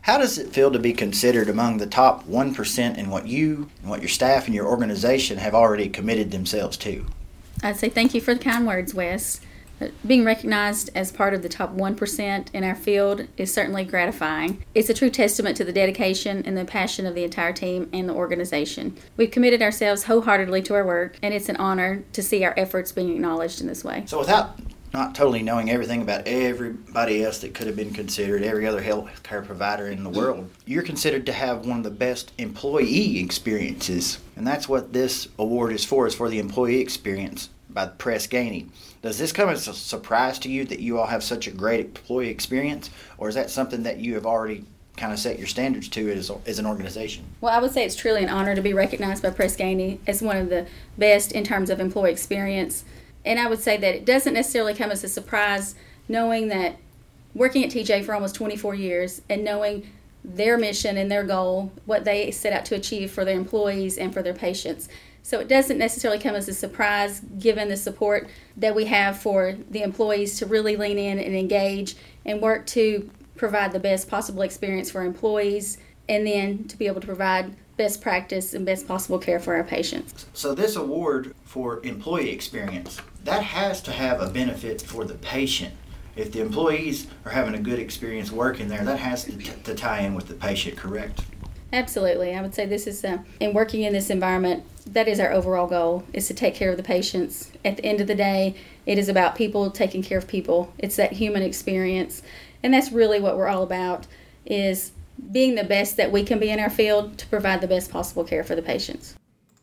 How does it feel to be considered among the top 1% in what you and what your staff and your organization have already committed themselves to? I'd say thank you for the kind words, Wes. Being recognized as part of the top 1% in our field is certainly gratifying. It's a true testament to the dedication and the passion of the entire team and the organization. We've committed ourselves wholeheartedly to our work, and it's an honor to see our efforts being acknowledged in this way. So without not totally knowing everything about everybody else that could have been considered, every other healthcare provider in the world, you're considered to have one of the best employee experiences. And that's what this award is for the employee experience by Press Ganey. Does this come as a surprise to you that you all have such a great employee experience, or is that something that you have already kind of set your standards to as an organization? Well, I would say it's truly an honor to be recognized by Press Ganey as one of the best in terms of employee experience. And I would say that it doesn't necessarily come as a surprise knowing that working at TJ for almost 24 years and knowing their mission and their goal, what they set out to achieve for their employees and for their patients. So it doesn't necessarily come as a surprise given the support that we have for the employees to really lean in and engage and work to provide the best possible experience for our employees and then to be able to provide best practice and best possible care for our patients. So this award for employee experience, that has to have a benefit for the patient. If the employees are having a good experience working there, that has to tie in with the patient, correct? Absolutely. I would say this is, in working in this environment, that is our overall goal, is to take care of the patients. At the end of the day, it is about people taking care of people. It's that human experience. And that's really what we're all about, is being the best that we can be in our field to provide the best possible care for the patients.